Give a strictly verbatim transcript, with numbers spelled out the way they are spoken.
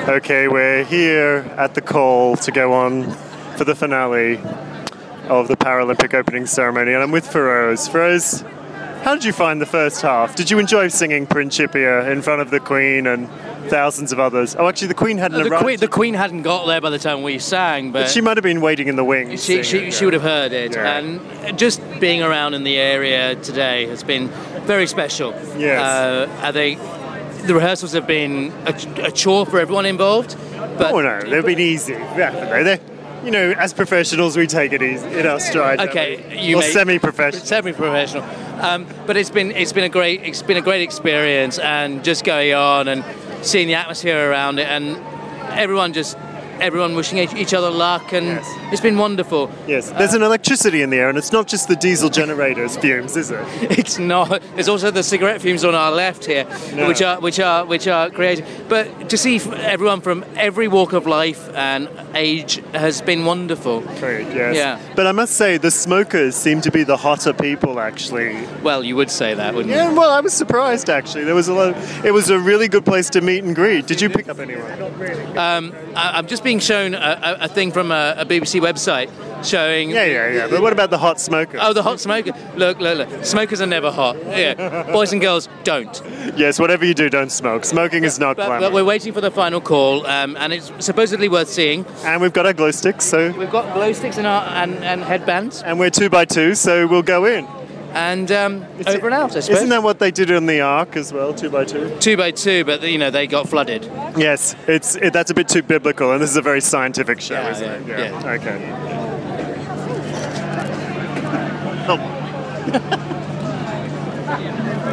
Okay, we're here at the call to go on for the finale of the Paralympic opening ceremony, and I'm with Feroz. Feroz, how did you find the first half? Did you enjoy singing Principia in front of the Queen and thousands of others? Oh, actually, the Queen hadn't Uh, the, arrived. Queen, the Queen hadn't got there by the time we sang, but, But she might have been waiting in the wings. she, she, singing, she yeah. would have heard it. Yeah. And just being around in the area today has been very special. Yes. Uh, I think the rehearsals have been a, a chore for everyone involved. But Oh, no, they've been easy. Yeah, they You know, as professionals, we take it easy in our stride. don't Okay, we? you or may- semi-professional. semi-professional. Um, but it's been it's been a great it's been a great experience, and just going on and seeing the atmosphere around it, and everyone just everyone wishing each each other luck, and Yes. it's been wonderful. Yes, there's an electricity in the air, and it's not just the diesel generators fumes, is it? It's not. There's also the cigarette fumes on our left here, No. which are which are which are created. But to see f- everyone from every walk of life and age has been wonderful. Great, yes. Yeah. But I must say, the smokers seem to be the hotter people, actually. Well, you would say that, wouldn't Yeah, you? well, I was surprised, actually. There was a lot. It was a really good place to meet and greet. Did you pick up anyone? Um, I, I'm just being shown a, a, a thing from a, a B B C website showing. Yeah, yeah, yeah. But what about the hot smokers? Oh, the hot smoker. Look, look, look. Smokers are never hot. Yeah. Boys and girls don't. Yes, whatever you do, don't smoke. Smoking is not But, glamour. but we're waiting for the final call, um, and it's supposedly worth seeing. And we've got our glow sticks, so We've got glow sticks in our, and, and headbands, and we're two by two, so we'll go in. and um, over and out, I suppose. Isn't that what they did on the Ark as well, two by two? Two by two, but you know they got flooded. Yes, it's it, that's a bit too biblical, and this is a very scientific show, Yeah, isn't yeah, it? yeah. Okay. Oh.